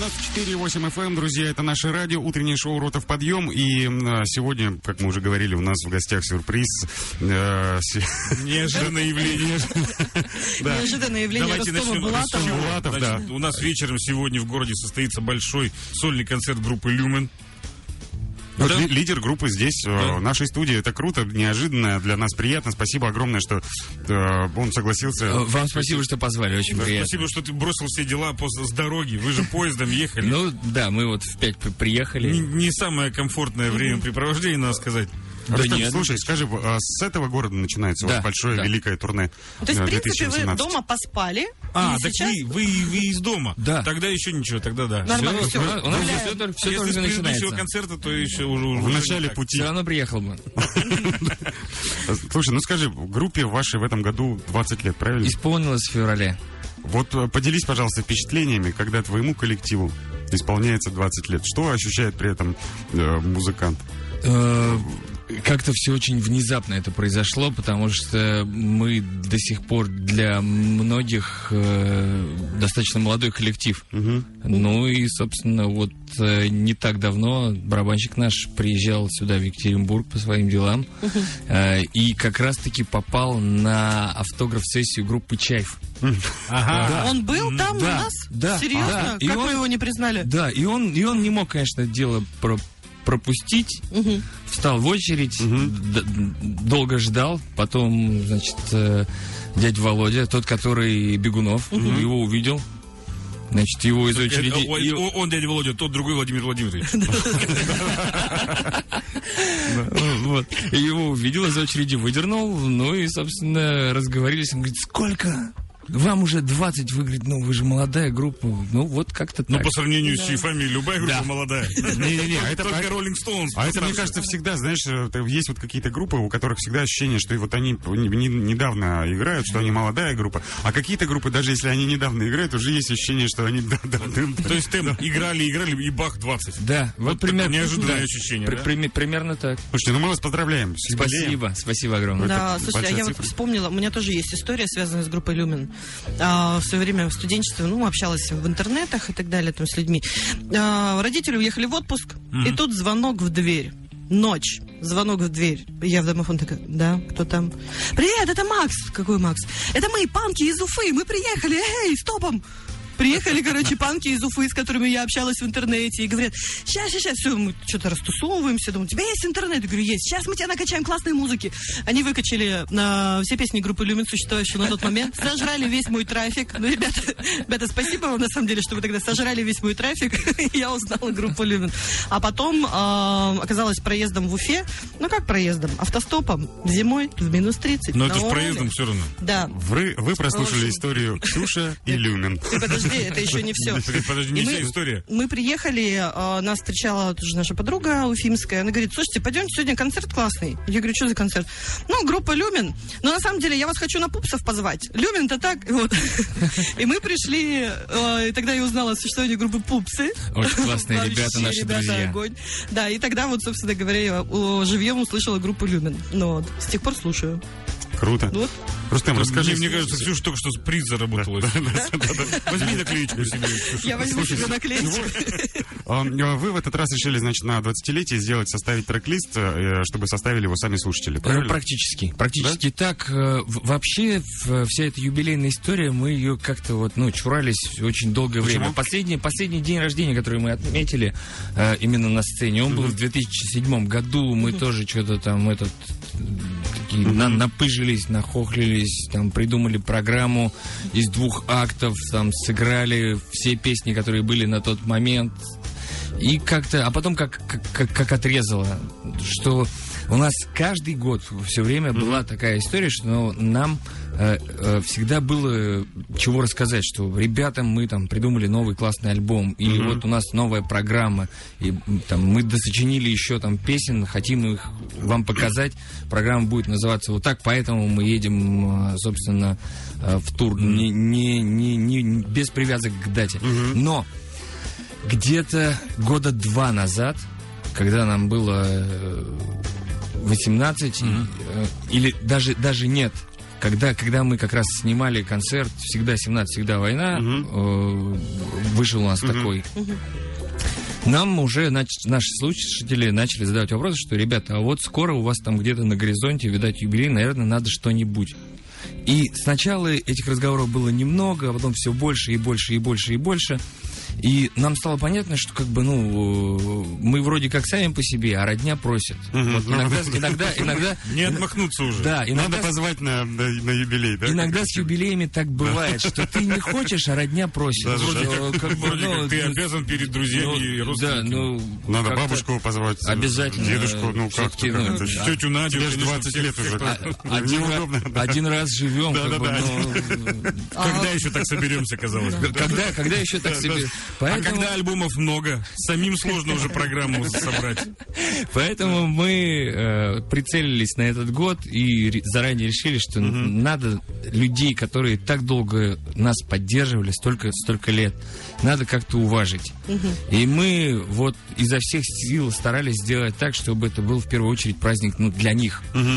94,8 FM, друзья, это наше радио, утреннее шоу «Рота в подъем». И сегодня, как мы уже говорили, у нас в гостях сюрприз. Неожиданное явление. Неожиданное явление Рустема Булатова. У нас вечером сегодня в городе состоится большой сольный концерт группы «Люмен». Вот лидер группы здесь, в нашей студии. Это круто, неожиданно, для нас приятно. Спасибо огромное, что он согласился. Вам спасибо, что позвали, очень приятно. Спасибо, что ты бросил все дела с дороги. Вы же поездом ехали. Ну да, мы вот в 5 приехали. Не самое комфортное времяпрепровождение, надо сказать. Да нет. Слушай, скажи, с этого города начинается у вас большое, великое турне? То есть, в принципе, вы дома поспали. Так сейчас... вы из дома. Да. Тогда еще ничего, тогда да. Нормально, все. У нас все только начинается. Если с предыдущего концерта, то еще уже в начале пути. Все равно приехал бы. Слушай, ну скажи, группе вашей в этом году 20 лет, правильно? Исполнилось в феврале. Вот поделись, пожалуйста, впечатлениями, когда твоему коллективу исполняется 20 лет. Что ощущает при этом музыкант? Как-то все очень внезапно это произошло, потому что мы до сих пор для многих достаточно молодой коллектив. Ну и, собственно, вот не так давно барабанщик наш приезжал сюда, в Екатеринбург, по своим делам, и как раз-таки попал на автограф-сессию группы «Чайф». Ага. Да. Он был там у нас? Да. Серьезно? Да. Как вы его не признали? Да, и он не мог, конечно, дело пропустить, встал в очередь, долго ждал, потом, значит, дядя Володя, тот, который Бегунов, его увидел, значит, его из очереди... Он дядя Володя, тот другой Владимир Владимирович. Его увидел, из очереди выдернул, ну и, собственно, разговорились, он говорит, сколько? Вам уже 20, вы говорите, ну вы же молодая группа, ну вот как-то так. Ну по сравнению с Чайфами любая группа молодая. Не-не-не, это только Rolling Stones. А это, мне кажется, всегда, знаешь, есть вот какие-то группы, у которых всегда ощущение, что вот они недавно играют, что они молодая группа, а какие-то группы, даже если они недавно играют, уже есть ощущение, что они давным. То есть темп играли, и бах 20. Да, вот примерно. Неожиданное ощущение, примерно так. Слушайте, ну мы вас поздравляем. Спасибо огромное. Да, слушай, а я вот вспомнила, у меня тоже есть история, связанная с группой «Люмен». В свое время в студенчестве, общалась в интернетах и так далее там с людьми. Родители уехали в отпуск, и тут звонок в дверь. Ночь. Звонок в дверь. Я в домофон такая, да, кто там? Привет, это Макс. Какой Макс? Это мы, панки из Уфы. Мы приехали, эй, стопом. Приехали, панки из Уфы, с которыми я общалась в интернете, и говорят, сейчас, все, мы что-то растусовываемся, думаю, у тебя есть интернет? Я говорю, есть, сейчас мы тебя накачаем классной музыки. Они выкачали все песни группы «Люмен», существующие на тот момент, сожрали весь мой трафик. Ну, ребята, спасибо вам, на самом деле, что вы тогда сожрали весь мой трафик, и я узнала группу «Люмен». А потом оказалась проездом в Уфе, как проездом? Автостопом, зимой, в минус 30. Но это же проездом все равно. Да. Вы прослушали историю «Ксюша и Люмен». Подожди, это еще не все. Подожди, не вся история. Мы приехали, нас встречала тоже наша подруга уфимская. Она говорит, слушайте, пойдемте, сегодня концерт классный. Я говорю, что за концерт? Группа «Люмен». Но на самом деле я вас хочу на пупсов позвать. «Люмен»-то так. Вот. И мы пришли, и тогда я узнала о существовании группы «Пупсы». Очень классные ребята, наши друзья. Огонь. Да, и тогда собственно говоря, я живьем услышала группу «Люмен». С тех пор слушаю. Круто. Вот. Рустем, расскажи. Мне кажется, Ксюша только что приз заработала. Возьми наклеечку себе. Я возьму себе наклеечку. Вы в этот раз решили, значит, на 20-летие составить трек-лист, чтобы составили его сами слушатели, правильно? Практически так. Вообще, вся эта юбилейная история, мы ее как-то чурались очень долгое время. Последний день рождения, который мы отметили именно на сцене, он был в 2007 году. Мы тоже что-то там напыжились, нахохлились, придумали программу из 2 актов, сыграли все песни, которые были на тот момент. И как-то, а потом как отрезало, что у нас каждый год все время была такая история, что нам всегда было чего рассказать, что ребятам мы придумали новый классный альбом, или вот у нас новая программа, и мы досочинили еще песен, хотим их вам показать, программа будет называться вот так, поэтому мы едем, собственно, в тур, без привязок к дате. Но где-то года 2 назад, когда нам было 18, или даже нет, когда мы как раз снимали концерт «Всегда 17, всегда война», вышел у нас такой... Нам уже наши слушатели начали задавать вопросы, что, ребята, а вот скоро у вас там где-то на горизонте, видать, юбилей, наверное, надо что-нибудь. И сначала этих разговоров было немного, а потом все больше и больше и больше и больше. И нам стало понятно, что как бы, мы вроде как сами по себе, а родня просит. Вот иногда... Не отмахнуться уже. Да, Надо позвать на юбилей, да? Иногда с юбилеями так бывает, что ты не хочешь, а родня просит. Вроде как ты обязан перед друзьями и родственниками. Надо бабушку позвать. Обязательно. Дедушку, как-то. Тетю Надю. Тебе же 20 лет уже. Один раз живем. Когда еще так соберемся, казалось бы? Когда еще так соберемся? А когда альбомов много, самим сложно уже программу собрать. Поэтому мы прицелились на этот год и заранее решили, что надо людей, которые так долго нас поддерживали, столько лет, надо как-то уважить. И мы вот изо всех сил старались сделать так, чтобы это был в первую очередь праздник для них.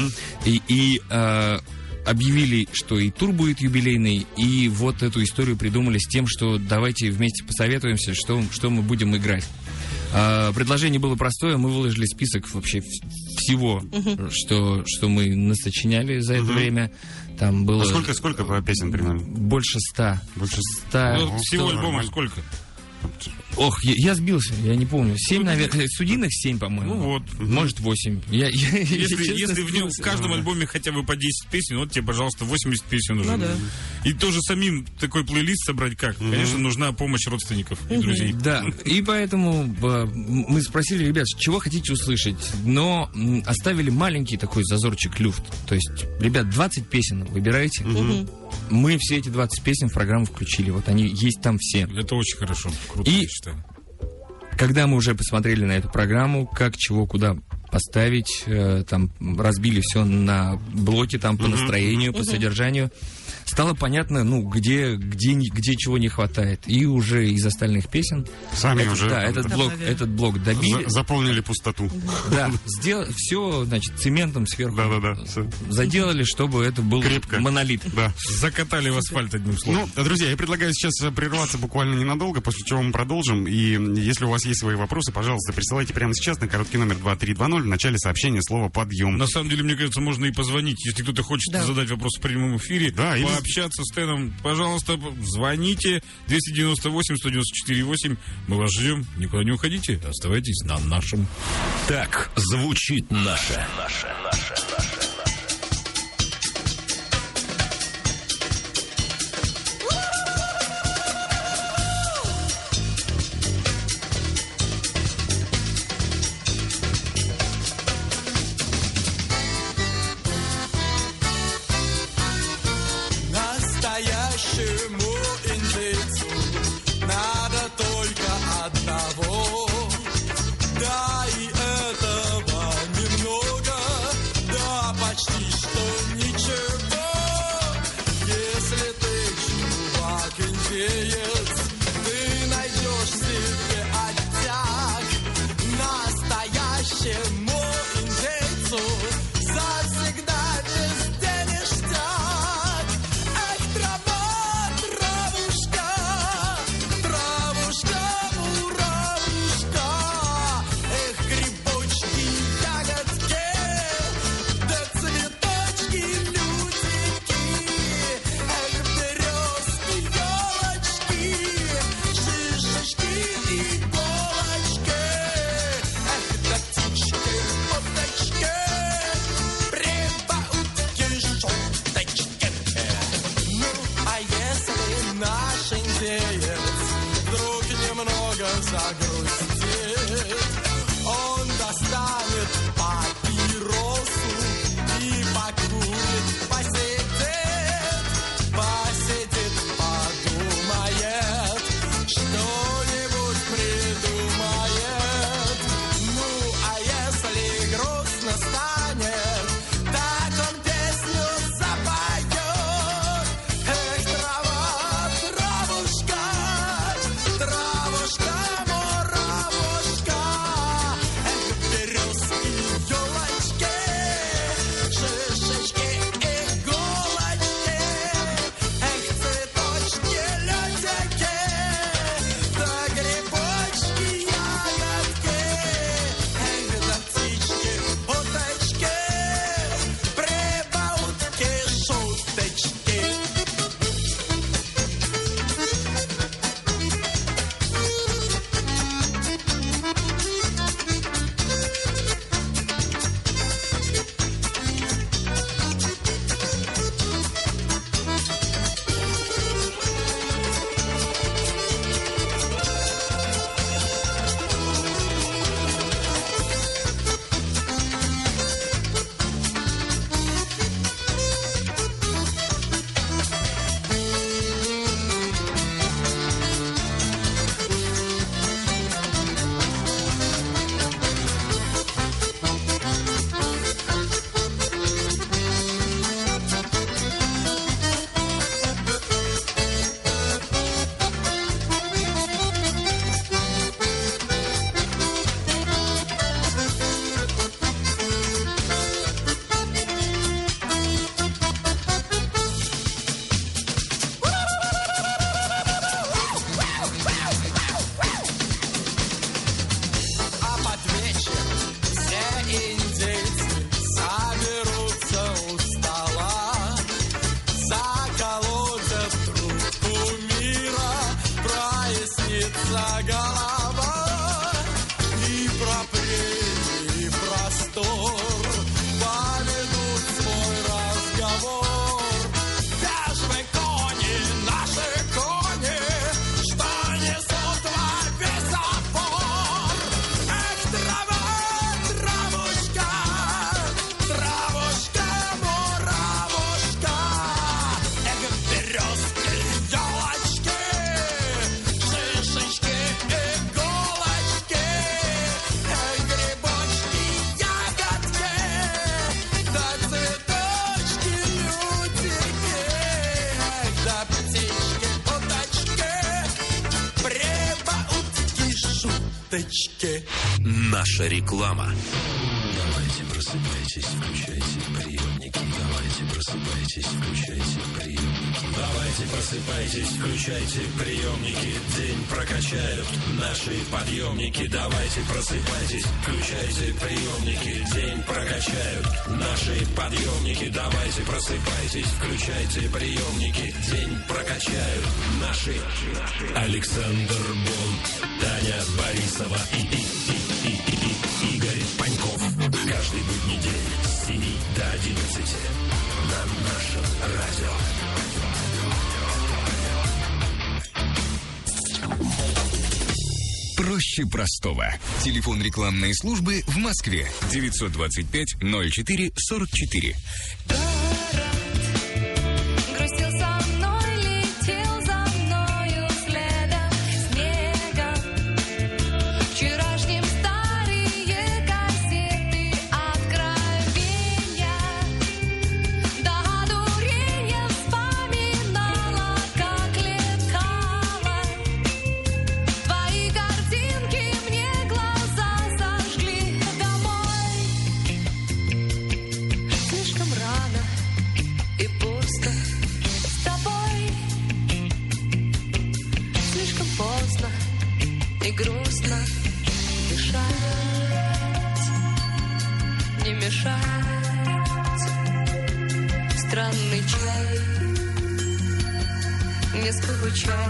И объявили, что и тур будет юбилейный, и вот эту историю придумали с тем, что давайте вместе посоветуемся, что мы будем играть. Предложение было простое, мы выложили список вообще всего, что мы насочиняли за это время. Там было... А сколько песен примерно? Больше 100. Всего альбомов сколько? Ох, я сбился, я не помню. 7, наверное, студийных 7, по-моему. Ну вот. Может, 8. Если в каждом альбоме хотя бы по 10 песен, вот тебе, пожалуйста, 80 песен уже. Да. И тоже самим такой плейлист собрать как? Конечно, нужна помощь родственников и друзей. Да, и поэтому мы спросили ребят, чего хотите услышать, но оставили маленький такой зазорчик, люфт. То есть, ребят, 20 песен выбирайте. Мы все эти 20 песен в программу включили. Вот они есть там все. Это очень хорошо. Круто, я считаю. Когда мы уже посмотрели на эту программу, как, чего, куда поставить, там разбили все на блоки, там по настроению, по содержанию, стало понятно, где чего не хватает. И уже из остальных песен этот блок добили. Заполнили пустоту. Да, все, значит, цементом сверху заделали, чтобы это был крепко. Монолит. Да. Закатали в асфальт, одним словом. Друзья, я предлагаю сейчас прерваться буквально ненадолго, после чего мы продолжим. И если у вас есть свои вопросы, пожалуйста, присылайте прямо сейчас на короткий номер 2320 в начале сообщения слово «Подъем». На самом деле, мне кажется, можно и позвонить, если кто-то хочет задать вопрос в прямом эфире, пообщаться с Теном, пожалуйста, звоните 298-194-8. Мы вас ждем. Никуда не уходите. Оставайтесь на нашем. Так звучит наше. Травушка, наша голова, и пропри, и простор поведут свой разговор. Где ж вы, кони, наши кони, что несут во весь опор? Эх, трава, травушка, травушка, муравушка, эх, березки, елочки, шишечки, иголочки, эх, грибочки, ягодки, да цветочки, лютики, эх, да птички, уточки, прибаутки, шуточки. Наша реклама. Давайте просыпайтесь, включайте приемники. Давайте просыпайтесь, включайте приемники. Давайте просыпайтесь, включайте приемники. День прокачают наши подъемники. Давайте просыпайтесь, включайте приемники. День прокачают наши подъемники. Давайте просыпайтесь, включайте приемники. День прокачают наши. Александр Бон, Таня Борисова и Игорь Паньков. Каждый будний день с 7 до 11 на нашем радио. Проще простого. Телефон рекламной службы в Москве. 925 04 44. И грустно дышать, не мешать. Странный чай, не скучай.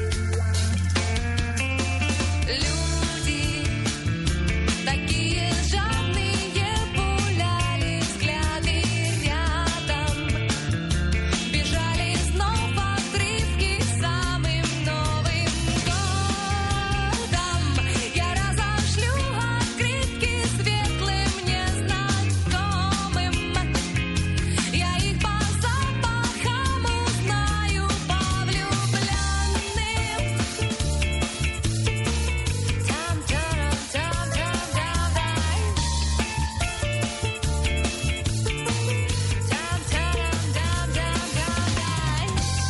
Люди такие жадные, пуляли взгляды рядом, бежали снова отрывки самым новым годом. Я разошлю открытки светлым незнакомым, я их по запахам узнаю, по влюбленным. Там-тарам-там-там-там-дай. Там-тарам-там-там-там-дай.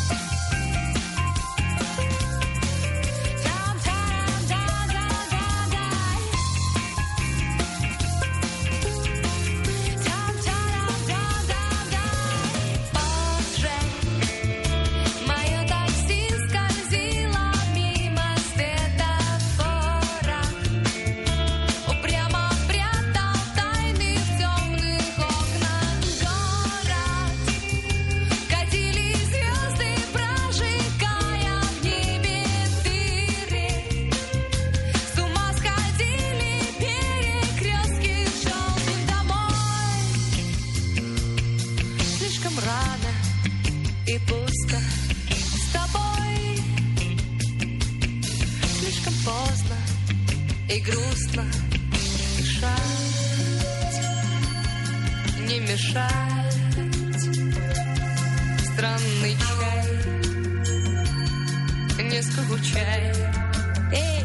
Позже мое такси скользило мимо светофора, упрямо прятал тайны в темных окнах город. Катили звезды, прожигая в небе дыры. С ума сходили перекрестки, шел домой. Слишком рано и пусто с тобой. Слишком поздно и грустно дышать, не мешать. Странный чай, не скучай. Эй!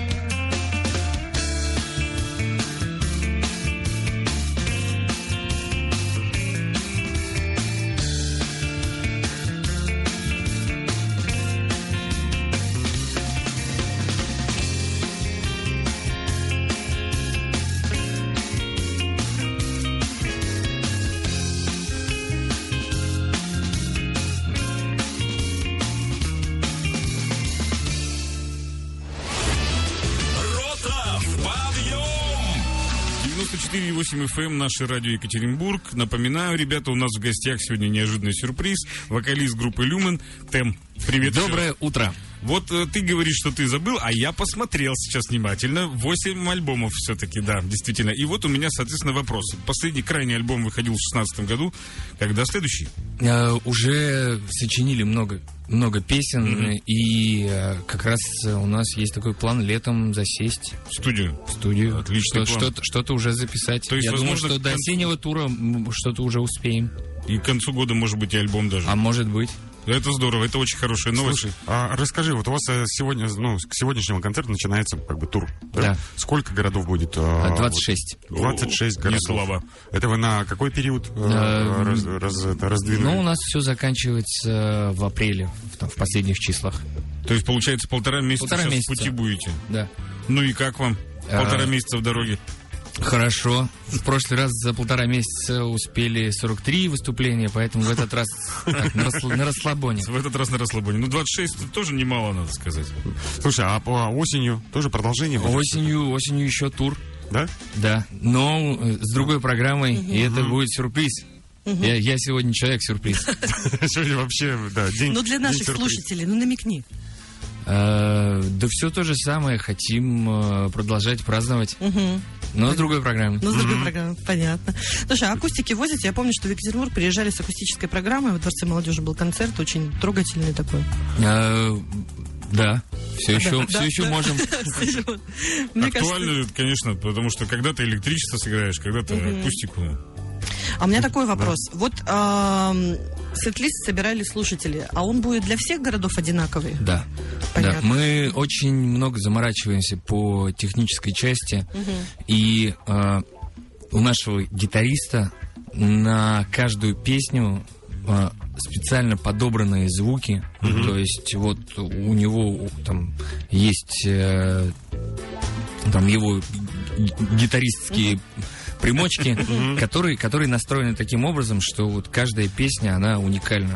Рота в подъем! 94,8 FM, наше радио Екатеринбург. Напоминаю, ребята, у нас в гостях сегодня неожиданный сюрприз. Вокалист группы Люмен Тем. Привет. Доброе утро. Вот ты говоришь, что ты забыл, а я посмотрел сейчас внимательно. 8 альбомов все-таки, да, действительно. И вот у меня, соответственно, вопрос. Последний крайний альбом выходил в 2016 году. Когда следующий? Уже сочинили много песен, и как раз у нас есть такой план летом засесть. В студию? В студию. Отличный план. Что-то уже записать. То есть, я думаю, что до осеннего тура что-то уже успеем. И к концу года, может быть, и альбом даже. А может быть. Это здорово, это очень хорошая новость. Слушай, а расскажи, вот у вас сегодня, к сегодняшнего концерта начинается как бы тур, да? Да. Сколько городов будет? 26. 26 городов. Не слабо. Это вы на какой период раздвинули? Ну, у нас все заканчивается в апреле, в последних числах. То есть, получается, 1,5 месяца Полтора сейчас месяца. в пути будете? Да. Ну и как вам? 1,5 месяца в дороге. Хорошо. В прошлый раз за 1,5 месяца успели 43 выступления, поэтому в этот раз так, на расслабоне. В этот раз на расслабоне. Ну, 26 это тоже немало, надо сказать. Слушай, а по осенью тоже продолжение будет? Осенью еще тур. Да? Да. Но с другой программой, и это будет сюрприз. Я сегодня человек-сюрприз. Сегодня вообще, да, день. Ну, для наших слушателей, намекни. Да все то же самое. Хотим продолжать праздновать. Но с другой программой. Ну, с другой программой, понятно. Слушай, а акустики возите? Я помню, что в Екатеринбург приезжали с акустической программой. В Дворце молодежи был концерт, очень трогательный такой. Да, все еще можем. Актуально, конечно, потому что когда ты электричество сыграешь, когда ты акустику. А у меня такой вопрос. Вот сет-лист собирали слушатели, а он будет для всех городов одинаковый? Да. Понятно. Да. Мы очень много заморачиваемся по технической части, и у нашего гитариста на каждую песню специально подобранные звуки, то есть вот у него там есть там его гитаристские примочки, которые настроены таким образом, что вот каждая песня, она уникальна.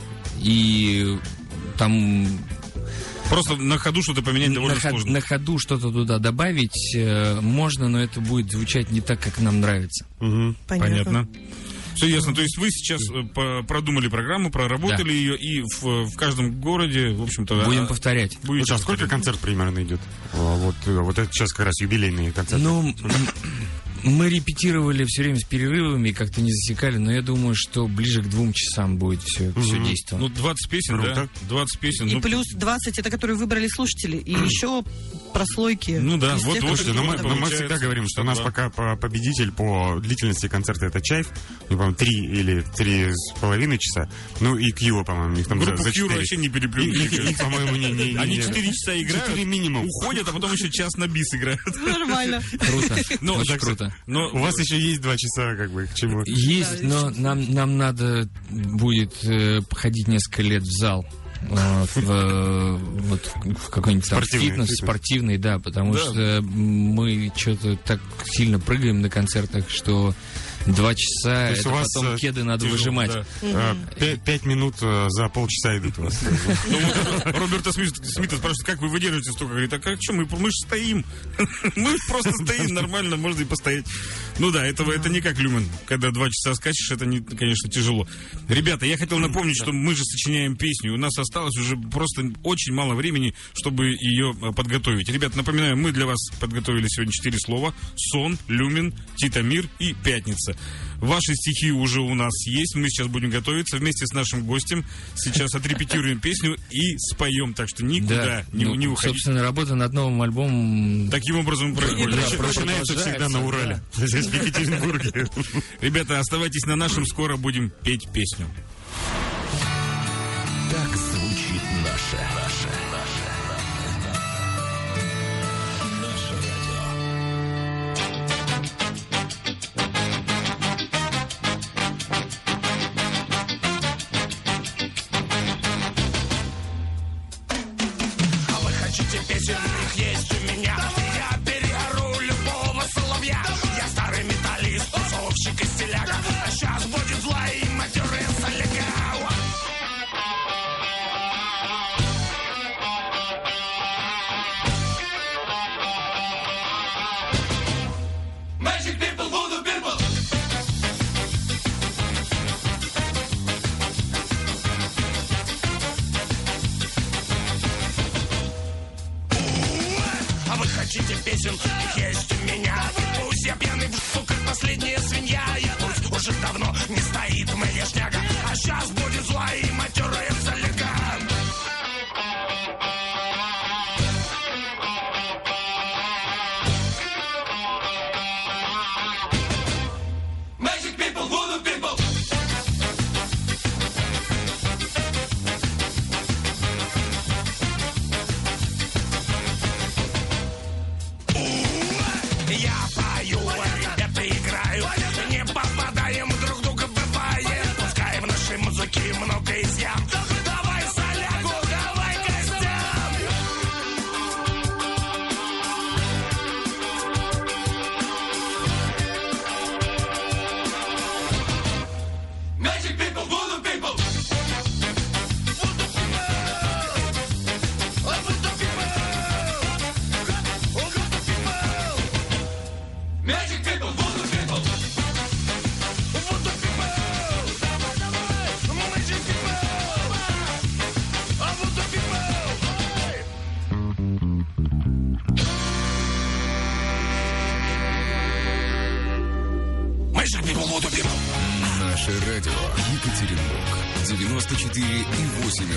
И там... Просто на ходу что-то поменять довольно сложно. На ходу что-то туда добавить можно, но это будет звучать не так, как нам нравится. Понятно. Все ясно. То есть вы сейчас продумали программу, проработали ее, и в каждом городе, в общем-то... Будем повторять. А сколько концерт примерно идет? Вот это сейчас как раз юбилейный концерт. Ну, мы репетировали все время с перерывами, как-то не засекали, но я думаю, что ближе к 2 часам будет все действовать. Ну, 20 песен, да? 20 песен. И плюс 20, это которые выбрали слушатели, и еще прослойки. Ну да, вот. Слушайте, мы всегда говорим, что у нас пока победитель по длительности концерта — это Чайф, по-моему, 3 или 3,5 часа. Ну и Кьюа, по-моему, у них там группу за 4. Кьюа вообще не переплюнуть. Их, по-моему, не. Они 4 часа играют, 4 минимум. уходят, а потом еще час на бис играют. Нормально. Круто. Очень круто. Но у вас еще есть 2 часа, как бы, к чему? Есть, но нам надо будет походить несколько лет в зал. В какой-нибудь там фитнес, спортивный, да, потому что мы что-то так сильно прыгаем на концертах, что 2 часа, это потом кеды надо выжимать. 5 минут за полчаса идут у вас. Роберта Смита спрашивают, как вы выдерживаете столько? Говорит, а как что, мы же стоим. Мы просто стоим, нормально, можно и постоять. Ну да, это не как Люмен. Когда 2 часа скачешь, это, конечно, тяжело. Ребята, я хотел напомнить, что мы же сочиняем песню. У нас осталось уже просто очень мало времени, чтобы ее подготовить. Ребята, напоминаю, мы для вас подготовили сегодня 4 слова. Сон, Люмен, Титамир и Пятница. Ваши стихи уже у нас есть. Мы сейчас будем готовиться вместе с нашим гостем. Сейчас отрепетируем песню и споем. Так что никуда не уходите. Собственно, работа над новым альбомом таким образом происходит. Начинается всегда на Урале. Здесь в Екатеринбурге. Ребята, оставайтесь на нашем. Скоро будем петь песню. Так звучит наше радио. Песенных есть у меня. Я переору любого соловья. Я старый металлист, тусовщик и стиляга. А сейчас будет зла и матерый соляга. Magic people, voodoo people. ищите песен, их есть у меня. И пусть я пьяный в штук, как последняя свинья, и пусть уже давно не стоит моя шняга, а сейчас будет зла и матерая солянка. Magic people, voodoo people. Я пою, ребята играют, не попадаем друг друга, бывает. Пускай в нашей музыке много изъян. Давай солягу, давай костям. Magic people, voodoo people. Magic people, voodoo people. Voodoo people. Magic people. Voodoo people. Magic people, voodoo people. Наше радио Екатеринбург 94,8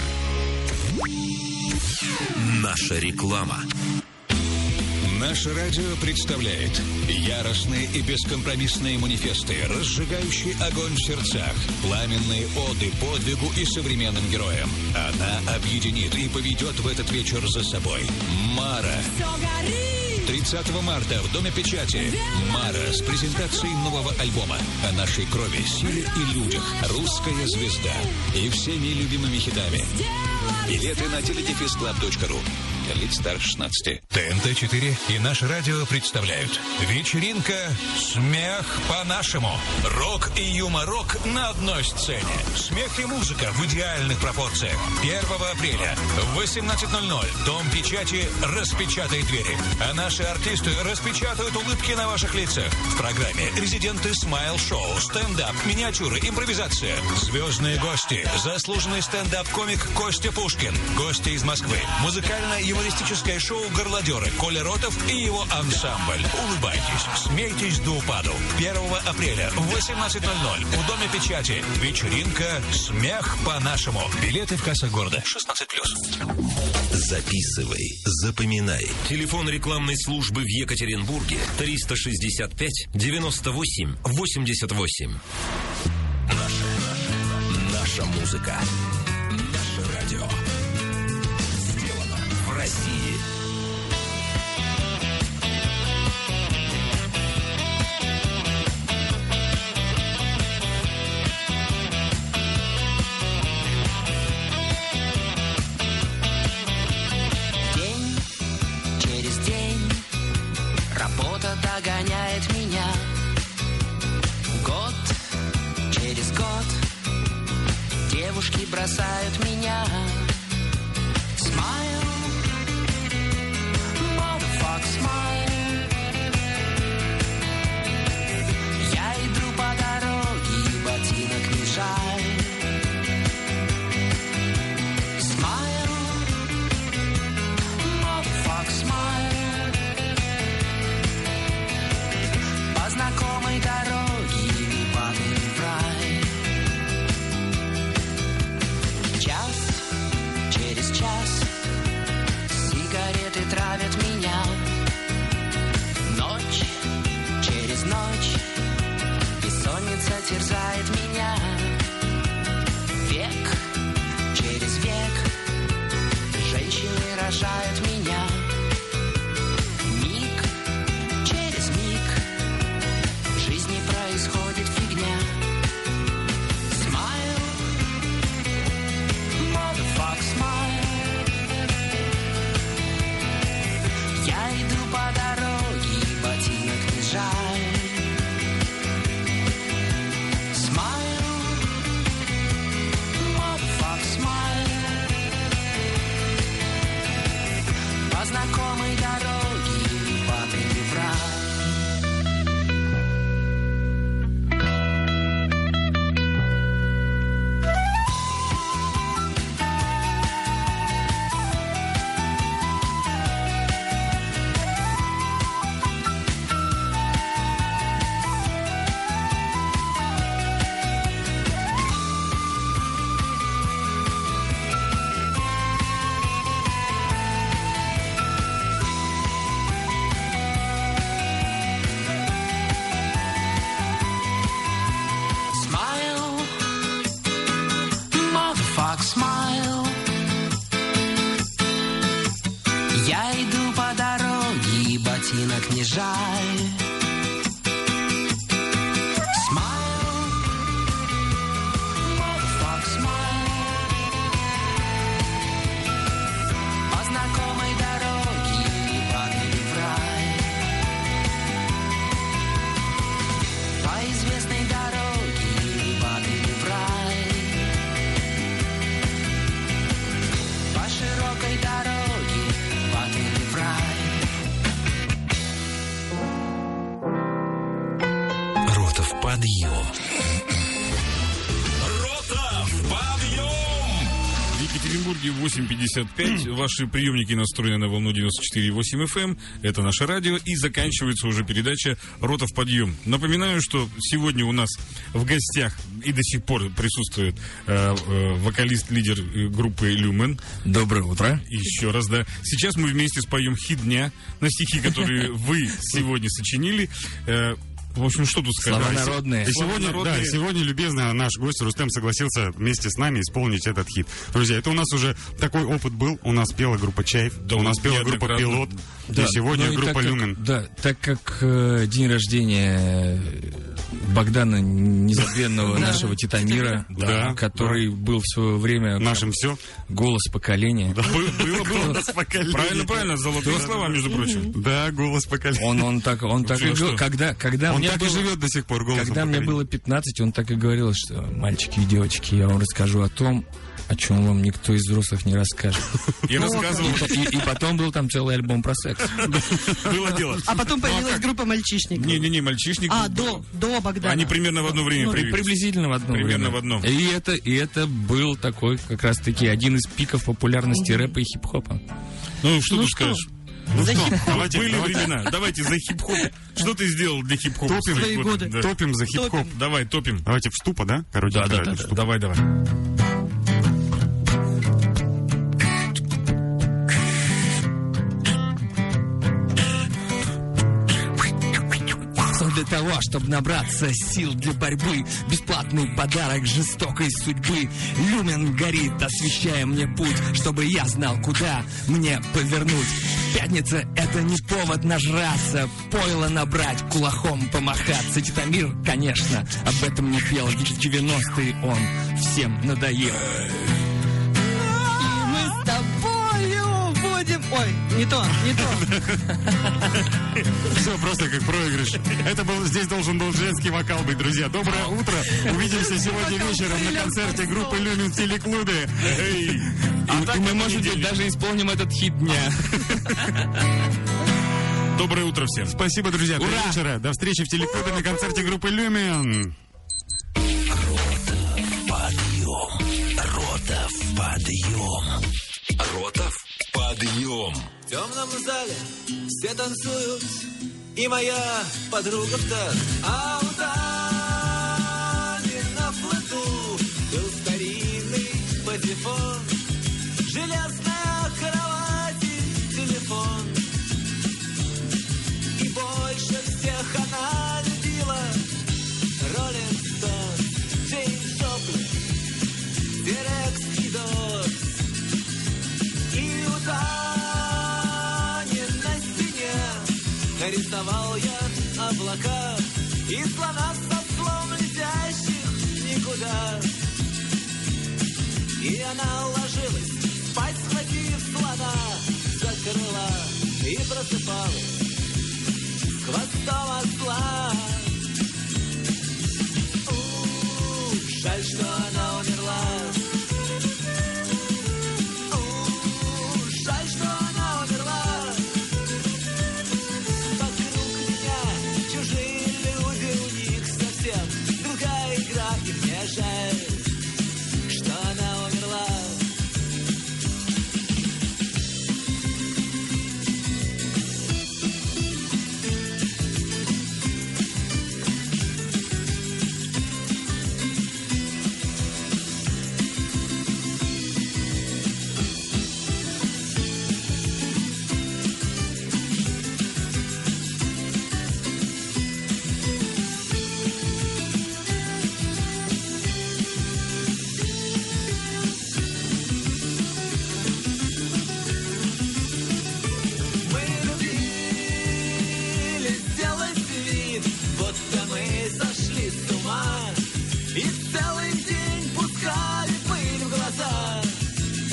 FM. Наша реклама. Наше радио представляет яростные и бескомпромиссные манифесты, разжигающие огонь в сердцах, пламенные оды подвигу и современным героям. Она объединит и поведет в этот вечер за собой. Мара. 30 марта в Доме печати. Мара с презентацией нового альбома о нашей крови, силе и людях. «Русская звезда» и всеми любимыми хитами. Билеты на teledefisclub.ru. Лиц старше 16. ТНТ-4 и наше радио представляют вечеринка «Смех по-нашему». Рок и юморок на одной сцене. Смех и музыка в идеальных пропорциях. 1 апреля в 18:00 Дом печати распечатает двери. А наши артисты распечатают улыбки на ваших лицах. В программе резиденты смайл-шоу, стендап, миниатюры, импровизация. Звездные гости. Заслуженный стендап-комик Костя Пушкин. Гости из Москвы. Музыкально-юмористическое шоу «Горлодеры» Коля Ротов и его ансамбль. Улыбайтесь, смейтесь до упаду. 1 апреля в 18:00 в Доме печати. Вечеринка «Смех по-нашему». Билеты в кассах города. 16+. Записывай, запоминай. Телефон рекламной службы в Екатеринбурге 365 98 88. Наша музыка. Наше радио. Сделано в России. День через день работа догоняет меня. Год через год девушки бросают меня. Смайл, не жаль. Smile, motherfuck, smile. По знакомой дороге падали в рай. По известной дороге падали в рай. По широкой дороге падали в рай. Рота в подъем. В Екатеринбурге 8:55. Ваши приемники настроены на волну 94,8 FM. Это наше радио. И заканчивается уже передача «Рота в подъем». Напоминаю, что сегодня у нас в гостях и до сих пор присутствует вокалист-лидер группы «Люмен». Доброе утро. Еще раз, да. Сейчас мы вместе споем хит дня на стихи, которые вы сегодня сочинили. В общем, что тут сказать? Слова народные. И сегодня, любезно, наш гость Рустем согласился вместе с нами исполнить этот хит. Друзья, это у нас уже такой опыт был. У нас пела группа «Чайф», да, у нас пела группа «Пилот», да, и сегодня группа «Люмен». Да, так как день рождения Богдана Незабвенного, нашего Титамира, который был в свое время нашим все голос поколения. Было голос поколения. Правильно, золотые слова, между прочим. Да, голос поколения. Он так и говорил, когда он так и живет до сих пор голосом когда поколения. мне было 15, он так и говорил, что мальчики и девочки, я вам расскажу о том, о чем вам никто из взрослых не расскажет. И рассказывал. И потом был там целый альбом про секс. Было дело. А потом появилась группа «Мальчишников». Не, «Мальчишник». До Богдана. Они примерно в одно время появились. Приблизительно в одно время. Примерно в одно. И это был такой, как раз-таки, один из пиков популярности рэпа и хип-хопа. Ну, что ты скажешь? За хип-хоп. Были времена. Давайте за хип-хоп. Что ты сделал для хип-хопа? Топим. Свои годы. Да. Топим за хип-хоп. Давай, топим. Давайте в штупа, да? Короче, Да. Давай. Для того, чтобы набраться сил для борьбы, бесплатный подарок жестокой судьбы. Люмен горит, освещая мне путь, чтобы я знал, куда мне повернуть. Пятница — это не повод нажраться, пойло набрать, кулаком помахаться. Титамир, конечно, об этом не пел, ведь в 90-е он всем надоел. И мы с тобою будем... Ой, не то. Все просто как проигрыш. Здесь должен был женский вокал быть, друзья. Доброе утро. Увидимся сегодня вечером на концерте группы «Люмен» в телеклубе. И мы, может быть, даже исполним этот хит дня. Доброе утро всем. Спасибо, друзья. До вечера. До встречи в телеклубе на концерте группы «Люмен». Рота в подъем. Рота в подъем. В темном зале все танцуют, и моя подруга в так. А у Тани на плоту был старинный патефон, железная кровать и телефон. И больше всех она любила Роллинг Стоунс, Джеймс Джоплин, Дирекс и Дот. И у Тани на стене нарисовал я облака и слона со слом летящих никуда. И она ложилась